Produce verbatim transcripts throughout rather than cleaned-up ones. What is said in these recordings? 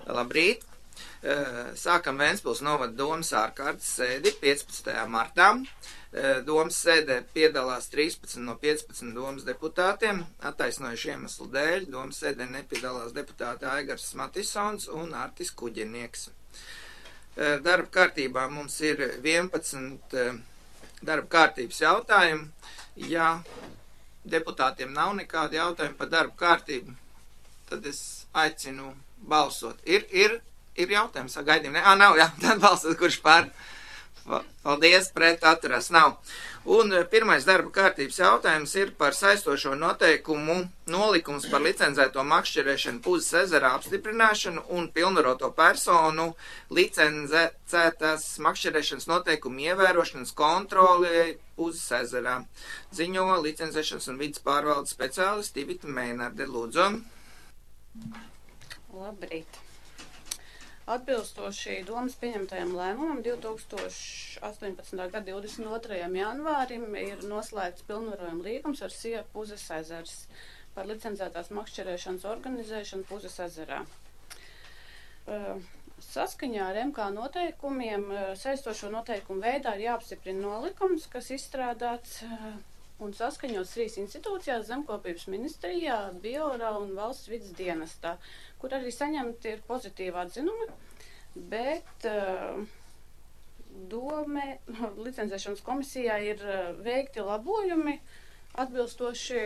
Labrīt! Sākam Ventspils novada domas ārkārtas sēdi piecpadsmitajā martā. Domas sēdē piedalās trīspadsmit no piecpadsmit domas deputātiem. Attaisnojuši iemeslu dēļ domas sēdē nepiedalās deputāti Aigars Matisons un Artis Kuģinieks. Darba kārtībā mums ir vienpadsmit darba kārtības jautājumi. Ja deputātiem nav nekādi jautājumi par darba kārtību, tad es aicinu balsot. Ir, ir, ir jautājums, gaidījumi, ne? Ā, nav, jā, tad balsot, kurš pār. Paldies, pret atturās nav. Un pirmais darba kārtības jautājums ir par saistošo noteikumu nolikums par licencēto makšķerēšanu Puzes ezerā apstiprināšanu un pilnvaroto personu licencētās makšķerēšanas noteikumu ievērošanas kontroli Puzes ezerā. Ziņo licencēšanas un vidas pārvaldes speciālisti Ivita Mēnarde. Lūdzu. Labrīt. Atbilstoši domas pieņemtajam lēmumam divtūkstoš astoņpadsmitā gada divdesmit otrajam janvārim ir noslēgts pilnvarojuma līgums ar S I A Puzes ezers par licencētās makšķerēšanas organizēšanu Puzes ezerā. Saskaņā ar M K noteikumiem saistošo noteikumu veidā ir jāapstiprina nolikums, kas izstrādāts un saskaņots trīs institūcijās - Zemkopības ministrijā, Biorā un Valsts vides dienestā, kur arī saņemti ir pozitīvi atzinumi, bet uh, dome, licencēšanas komisijā ir uh, veikti labojumi atbilstoši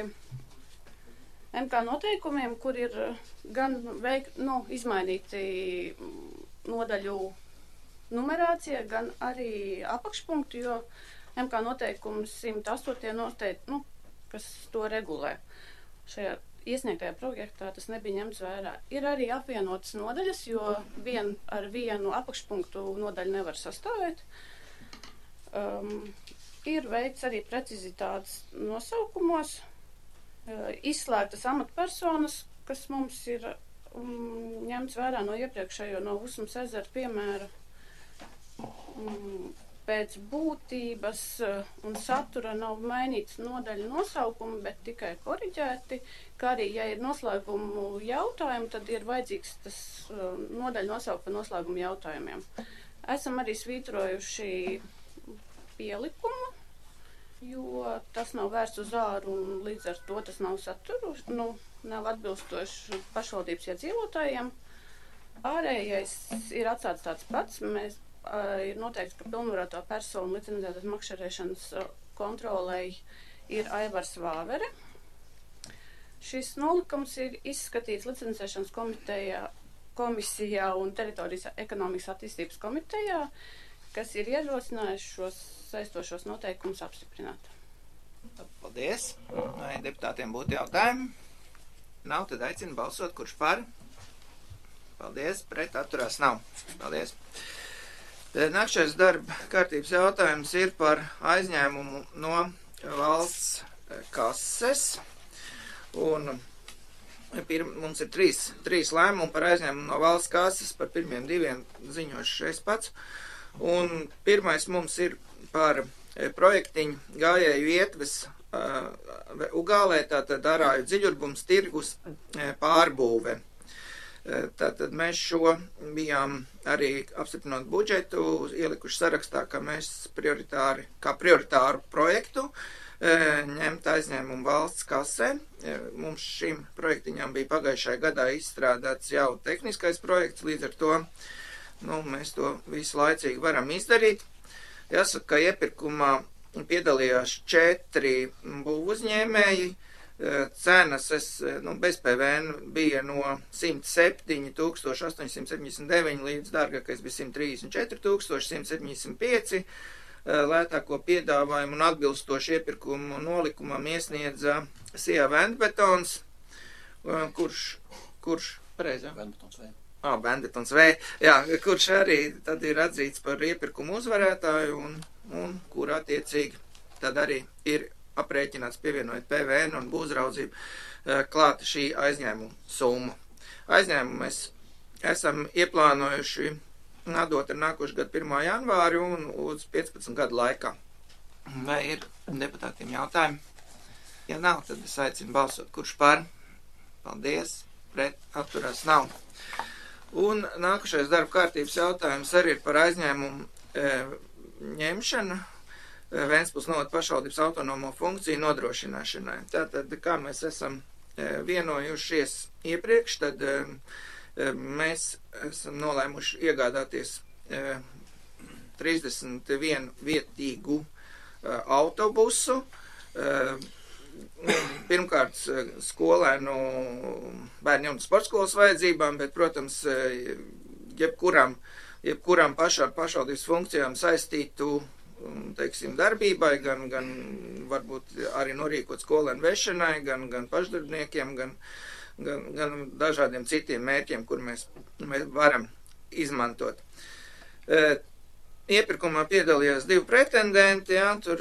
M K noteikumiem, kur ir uh, gan veik, nu, izmainīti nodaļu numerācija, gan arī apakšpunktu, jo M K noteikums simt astotais noteikti, nu, kas to regulē. Šajā iesniegtajā projektā tas nebija ņemts vērā. Ir arī apvienotas nodaļas, jo vien ar vienu apakšpunktu nodaļu nevar sastāvēt. Um, ir veikts arī precizitātes nosaukumos, uh, izslēgtas amatpersonas, kas mums ir um, ņemts vērā no iepriekšējo no Usmas ezera piemēra. Um, Pēc būtības un satura nav mainīts nodaļu nosaukumi, bet tikai koriģēti, kā arī, ja ir noslēgumu jautājumi, tad ir vajadzīgs tas nodaļu nosaukt par noslēgumu jautājumiem. Esam arī svītrojuši pielikumu, jo tas nav vērsts uz āru un līdz ar to tas nav saturu, nu, nav atbilstoši pašvaldības iedzīvotājiem. Ārējais ir atstāts tāds pats. Mēs ir noteikts, ka pilnvaroto personu licencētas makšķerēšanas kontrolei ir Aivars Vāvere. Šis nolikums ir izskatīts licencēšanas komitejā, komisijā un teritorijas ekonomikas attīstības komitejā, kas ir ierosinājuši šos saistošos noteikumus apstiprināt. Paldies. Vai deputātiem būtu jautājumi? Nav, tad aicinu balsot, kurš par. Paldies, pret atturās nav. Paldies. Nākšais darba kārtības jautājums ir par aizņēmumu no valsts kases. Un pir, mums ir trīs, trīs lēmumi par aizņēmumu no valsts kases, par pirmiem diviem ziņošu es pats. Un pirmais mums ir par projektiņu gājēju ietves uh, Ugālē, tātad Arāju dziļurbums tirgus uh, pārbūve. Tātad mēs šo bijām arī apstiprinot budžetu, ielikuši sarakstā, ka mēs prioritāri, kā prioritāru projektu ņemt aizņēmumu valsts kasē. Mums šim projektiņām bija pagājušajā gadā izstrādāts jau tehniskais projekts, līdz ar to nu, mēs to visu laicīgi varam izdarīt. Jāsaka, ka iepirkumā piedalījās četri būvuzņēmēji. Cenas es, nu, bez P V N bija no simt septiņi tūkstoši astoņsimt septiņdesmit deviņi līdz dārgākais bija simt trīsdesmit četri tūkstoši simt septiņdesmit pieci. Lētāko piedāvājumu un atbilstoši iepirkumu nolikumam iesniedza S I A Vendbetons, kurš, kurš, pareizi, jā? Vendbetons V. Ā, Vendbetons V, jā, kurš arī tad ir atzīts par iepirkumu uzvarētāju un, un kur attiecīgi tad arī ir aprēķināts pievienojot P V N un būvuzraudzību klāta šī aizņēmuma summa. Aizņēmumu mēs esam ieplānojuši atdot ar nākošu gadu pirmā janvāri un uz piecpadsmit gadu laikā. Vai ir deputātiem jautājumi? Ja nav, tad es aicinu balsot, kurš par. Paldies, pret atturās nav. Un nākušais darba kārtības jautājums arī ir par aizņēmumu e, ņemšanu e, Ventspils novada pašvaldības autonomo funkciju nodrošināšanai. Tātad, kā mēs esam e, vienojušies iepriekš, tad e, e, mēs esam nolēmuši iegādāties e, trīsdesmit vienu vietīgu e, autobusu. E, Pirmkārt, skolēnu bērnu un sportskolas vajadzībām, bet, protams, jebkuram, jebkuram pašā ar pašvaldības funkcijām saistītu, teiksim, darbībai, gan, gan varbūt arī norīkot skolēnu vešanai, gan, gan pašdarbniekiem, gan, gan, gan dažādiem citiem mērķiem, kur mēs, mēs varam izmantot. E, iepirkumā piedalījās divi pretendenti, jā, tur...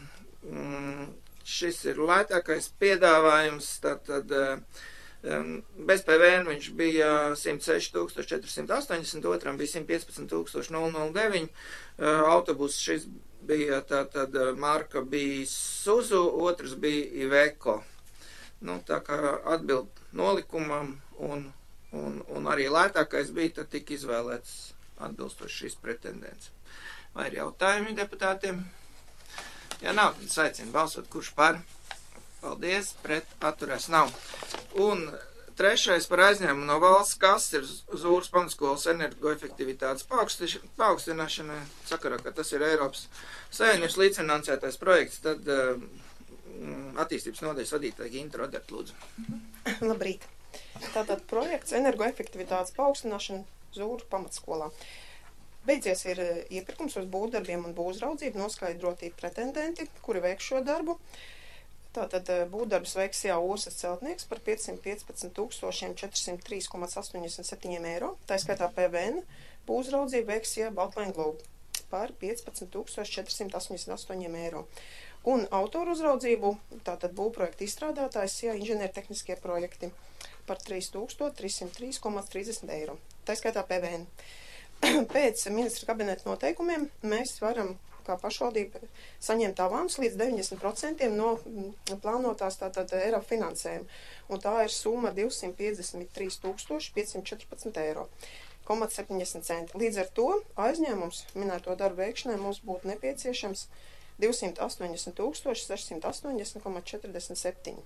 Mm, Šis ir lētākais piedāvājums, tātad um, bez P V N viņš bija simt seši tūkstoši četri simti astoņdesmit, otram bija simt piecpadsmit tūkstoši nulle nulle deviņi, uh, autobus šis bija, tātad marka bija Suzu, otrs bija Iveco. Nu, tā kā atbild nolikumam un, un, un arī lētākais bija, tad tika izvēlēts atbilstoši šis pretendents. Vai ir jautājumi deputātiem? Ja nav, tad es aicinu balsot, kurš par. Paldies, pret atturēs nav. Un trešais par aizņēmumu no valsts kases ir Zūras pamatskolas energoefektivitātes paaugstināšanai. Sakarā, ka tas ir Eiropas Savienības līdzfinansētais projekts, tad uh, attīstības nodaļas vadītāja Ginta Rodert, lūdzu. Labrīt. Tātad projekts energoefektivitātes paaugstināšana Zūras pamatskolā. Beidzies ir iepirkums uz būvdarbiem un būvuzraudzību, noskaidroti pretendenti, kuri veiks šo darbu. Tātad būvdarbus veiks Jā Osas celtnieks par piecsimt piecpadsmit tūkstoši četri simti trīs komats astoņdesmit septiņi eiro. Tā skaitā P V N būvuzraudzību veiks Jā Baltline Globe par piecpadsmit tūkstoši četri simti astoņdesmit astoņi eiro. Un autoru uzraudzību, tātad būvprojekta izstrādātājs Jā inženiertehniskie projekti par trīs tūkstoši trīs simti trīs komats trīsdesmit eiro. Tā skaitā P V N. Pēc ministra kabineta noteikumiem mēs varam, kā pašvaldība, saņemt avans līdz deviņdesmit procenti no plānotās tātad Eiropa finansējuma. Un tā ir summa divsimt piecdesmit trīs tūkstoši piecsimt četrpadsmit eiro, septiņdesmit centi. Līdz ar to aizņēmums minēto darbu veikšanai mums būtu nepieciešams divsimt astoņdesmit tūkstoši sešsimt astoņdesmit komats četrdesmit septiņi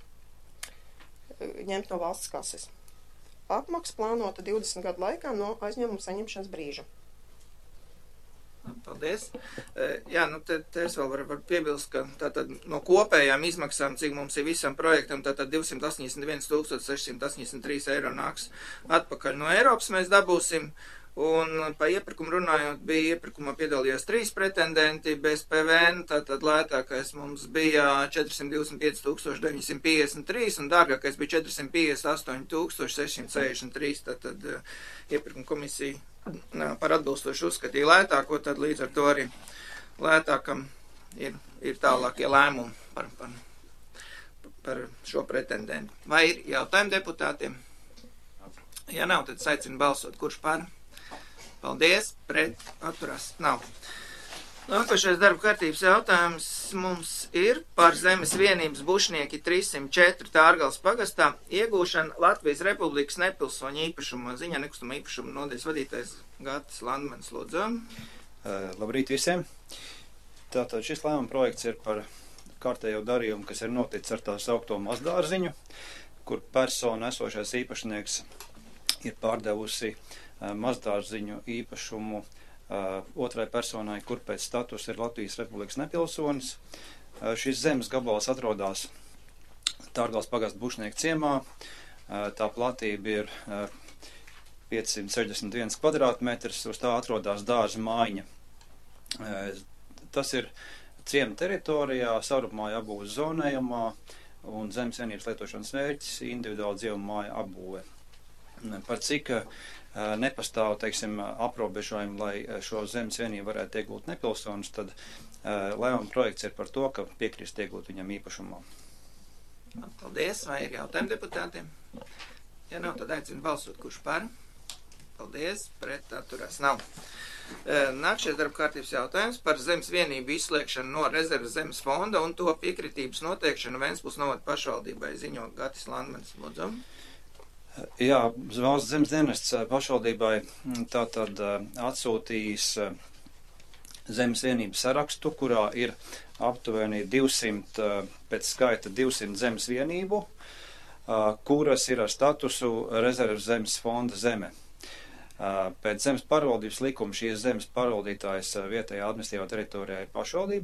ņemt no valsts kases. Apmaksa plānota divdesmit gadu laikā no aizņēmuma saņemšanas brīža. Paldies. Jā, nu te, te es vēl varu var piebilst, ka tātad no kopējām izmaksām, cik mums ir visam projektam, tātad divsimt astoņdesmit viens tūkstoši sešsimt astoņdesmit trīs eiro nāks atpakaļ no Eiropas mēs dabūsim. Un pa iepirkumu runājot, bija iepirkumā piedalījās trīs pretendenti bez P V N, tātad lētākais mums bija četri simti divdesmit pieci tūkstoši deviņi simti piecdesmit trīs un dārgākais bija četri simti piecdesmit astoņi tūkstoši seši simti sešdesmit trīs, tātad uh, iepirkuma komisija uh, par atbilstoši uzskatīja lētāko, tad līdz ar to arī lētākam ir, ir tālākie lēmumi par, par, par šo pretendentu. Vai ir jautājumi deputātiem? Ja nav, tad aicinu balsot, kurš par? Paldies, pret atturās nav. Nākošais darba kārtības jautājums mums ir par zemes vienības bušnieki trīssimt četri Tārgales pagastā iegūšana Latvijas Republikas nepilsoņu īpašuma ziņā nekustama īpašuma nodaļas vadītājs Gatis Landmans, lūdzu. Uh, labrīt visiem. Tātad šis lēmuma projekts ir par kārtējo darījumu, kas ir noticis ar tā saukto mazdārziņu, kur persona esošais īpašnieks ir pārdevusi mazdārziņu īpašumu uh, otrai personai, kur pēc status ir Latvijas Republikas nepilsonis. Uh, šis zemes gabals atrodas Tārgales pagasta bušnieku ciemā. Uh, tā platība ir uh, piecsimt sešdesmit viens kvadrātmetrs, uz tā atrodas dārza mājiņa. Uh, tas ir ciema teritorijā, sarupmāja apbūves zonējumā un zemes vienības lietošanas mērķis individuāli dzīvuma māja apbūve. Par cik uh, nepastāv, teiksim, aprobežojumi, lai šo zemes vienību varētu iegūt nepilsonis, tad uh, lēmuma projekts ir par to, ka piekrist iegūt viņam īpašumā. Paldies, vai ir jautājumi deputātiem? Ja nav, tad aicinu balsot, kurš par. Paldies, pret atturās nav. Nākšais darba kārtības jautājums par zemes vienību izslēgšanu no rezerves zemes fonda un to piekritības noteikšanu Ventspils novada pašvaldībai, ziņo Gatis Landmans, lūdzu. Jā, Valsts zemes dienests pašvaldībai tātad atsūtījis zemes vienības sarakstu, kurā ir aptuveni divsimt, pēc skaita divsimt zemes vienību, kuras ir ar statusu rezerves zemes fonda zeme. Pēc zemes pārvaldības likuma šīs zemes pārvaldītājs vietējā administratīvā teritorijā ir pašvaldība,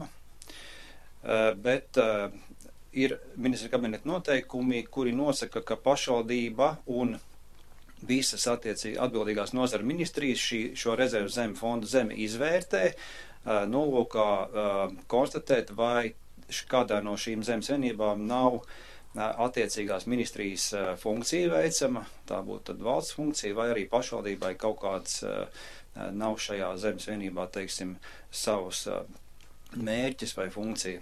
bet ir ministra kabineta noteikumi, kuri nosaka, ka pašvaldība un visas attiecīgi atbildīgās nozara ministrijas šī, šo rezervu zemi fondu zemi izvērtē, nolūkā konstatēt, vai kādā no šīm zemes vienībām nav attiecīgās ministrijas funkcija veicama, tā būtu tad valsts funkcija, vai arī pašvaldībai kaut kāds nav šajā zemes vienībā, teiksim, savus mērķis vai funkcija.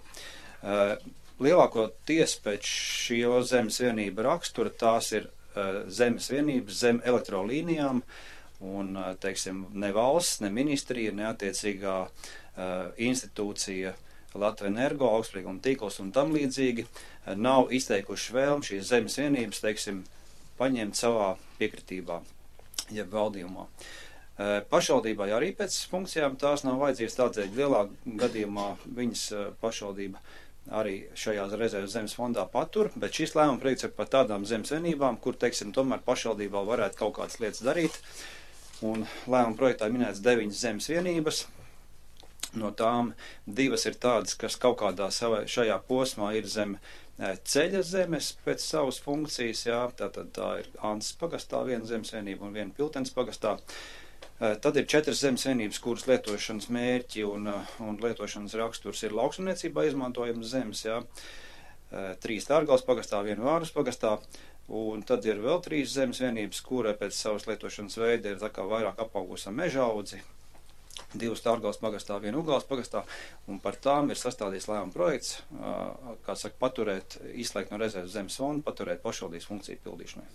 Lielākoties pēc šī zemes vienība rakstura tās ir zemes vienības zem elektrolīnijām, un, teiksim, ne valsts, ne ministrija, ne attiecīgā institūcija Latvijas Energo, augstsprieguma tīkls un tam līdzīgi nav izteikuši vēlmi šīs zemes vienības, teiksim, paņemt savā piekritībā, jeb valdījumā. Pašvaldībai arī pēc funkcijām tās nav vajadzīgas, tādēļ lielā gadījumā viņas pašvaldība arī šajā rezerves zemes fondā patur, bet šis lēmuma projekts ir par tādām zemes vienībām, kur, teiksim, tomēr pašvaldībā varētu kaut kādas lietas darīt, un lēmuma projektā minēts deviņas zemes vienības. No tām divas ir tādas, kas kaut kādā savā, šajā posmā ir zem ceļa zemes pēc savas funkcijas, jā, tātad tā ir Anses pagastā viena zemes vienība un viena Piltenes pagastā. Tad ir četras zemes vienības, kuras lietošanas mērķi un, un lietošanas raksturs ir lauksaimniecībā izmantojams zemes, jā. Trīs Tārgals pagastā, viena Vārus pagastā, un tad ir vēl trīs zemes vienības, kura pēc savas lietošanas veida ir tā kā vairāk apaugusa mežaudzi, divas Tārgals pagastā, viena Ugāls pagastā, un par tām ir sastādījis lēmuma projekts, kā saka, paturēt, izslēgt no rezerves zemes fonda, paturēt pašvaldības funkciju pildīšanai.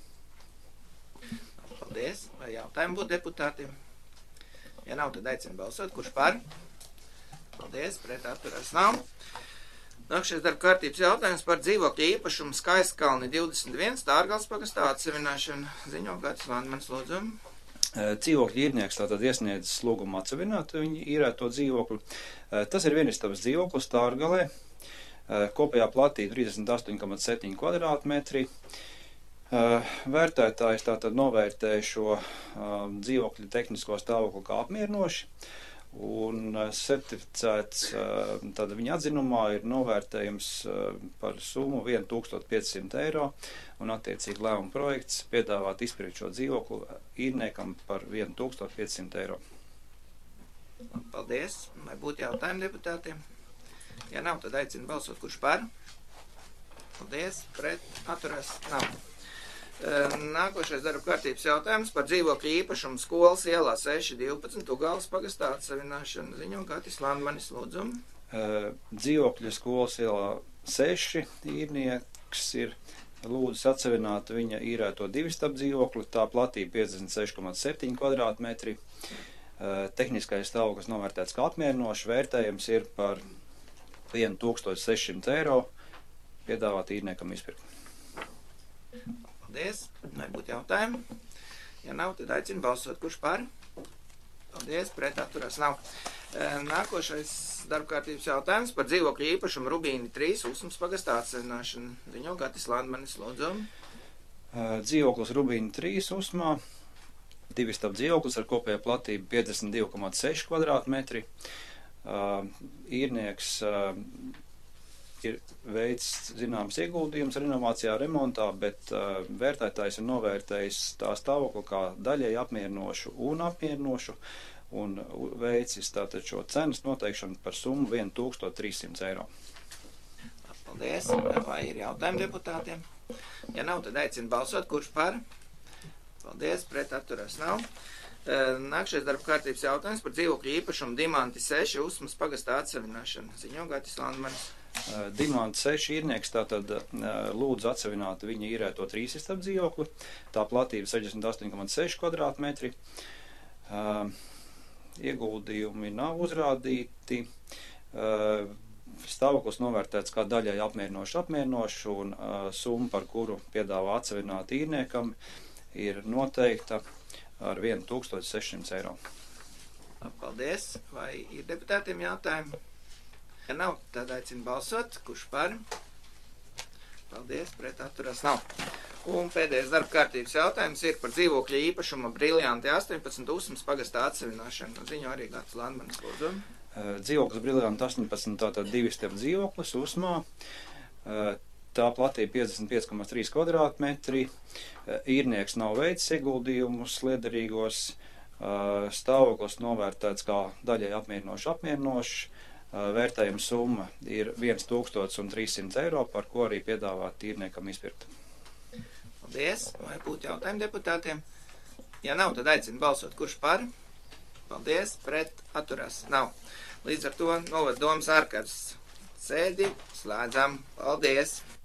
Paldies. Vai jautājumi būtu deputātiem? Ja nav, tad aicinu balsot. Kurš par? Paldies. Pret atturās nav. Nākšais darba kārtības jautājums par dzīvokļu īpašumu Skaistkalni divdesmit viens Tārgals pagastā atsevināšanu. Ziņo Gatis Landmanis, lūdzu. Dzīvokļu īrnieks tātad iesniedzis lūgumu atsevināt viņu īrēto dzīvokli. Tas ir vienistabas dzīvoklis Tārgalē, kopējā platība trīsdesmit astoņi komats septiņi kvadrātmetri. Vērtētājs tātad novērtēja šo dzīvokļu tehnisko stāvokli kā apmierinoši, un certificēts tāda viņa atzinumā ir novērtējums par summu tūkstoš piecsimt eiro, un attiecīgi lēmuma projekts piedāvāt izpirkt šo dzīvokli īrniekam par tūkstoš piecsimt eiro. Paldies. Vai būtu jautājumi deputātiem? Ja nav, tad aicinu balsot, kurš par. Paldies. Pret atturās nav. Nākošais darba kārtības jautājums par dzīvokļu īpašumu skolas ielā seši divpadsmit Ugāles pagastā atsevināšanu. Ziņo Gatis Landmanis, lūdzu. Dzīvokļu skolas ielā seši īrnieks ir lūdzis atsevināt viņa īrēto divistabu dzīvokli, tā platība piecdesmit seši komats septiņi kvadrātmetri. Tehniskais stāvoklis novērtēts kā apmierinošs, vērtējums ir par tūkstoš sešsimt eiro, piedāvāt īrniekam izpirkt. Paldies. Vai būtu jautājumi? Ja nav, tad aicinu balsot, kurš par. Paldies. Pret atturās nav. Nākošais darba kārtības jautājums par dzīvokļu īpašumu Rubīni trīs Usmas pagastā atsevināšanu. Ziņo Gatis Landmanis, lūdzu. Dzīvoklis Rubīni trīs Usmā. Divistab dzīvoklis ar kopējo platību piecdesmit divi komats seši kvadrātmetri. Īrnieks ir veids zināms ieguldījums renovācijā, remontā, bet uh, vērtētājs ir novērtējis tā stāvokli kā daļai apmierinošu un apmierinošu, un veicis tātad šo cenas noteikšanu par summu tūkstoš trīssimt eiro. Paldies. Vai ir jautājumi deputātiem? Ja nav, tad aicinu balsot, kurš par. Paldies. Pret atturās nav. Nākšais darba kārtības jautājums par dzīvokļu īpašumu Dimanti seši Usmas pagastā atsevināšanu. Ziņo Gatis Landmanis. Dimanti seši īrnieks tātad lūdzu atsevināt viņa īrēto trīsistabu dzīvokli. Tā platība sešdesmit astoņi komats seši kvadrātmetri. Ieguldījumi nav uzrādīti. Stāvoklis novērtēts kā daļai apmierinoši apmierinoši, un summa, par kuru piedāvā atsevināt īrniekam, ir noteikta ar tūkstoš sešsimt eiro. Paldies. Vai ir deputātiem jautājumi? Ja nav, tad aicinu balsot. Kurš par? Paldies, pret atturās nav. Un pēdējais darba kārtības jautājums ir par dzīvokļa īpašuma Briljanti astoņpadsmit Usmas pagastā atsevināšanu. Ziņo arī Gats Landmanis, lūdzu. Dzīvoklis Briljanti astoņpadsmit, tātad divi step dzīvoklis Usmā. Tā platība piecdesmit pieci komats trīs kvadrātmetri. Īrnieks nav veicis ieguldījumus liederīgos. Stāvoklis novērtēts kā daļai apmierinoši apmierinošs. Vērtējuma summa ir tūkstoš trīssimts eiro, par ko arī piedāvāt īrniekam izpirkt. Paldies. Vai būtu jautājumi deputātiem? Ja nav, tad aicinu balsot. Kurš par? Paldies. Pret atturās nav. Līdz ar to novada domas ārkārtas sēdi slēdzam. Paldies.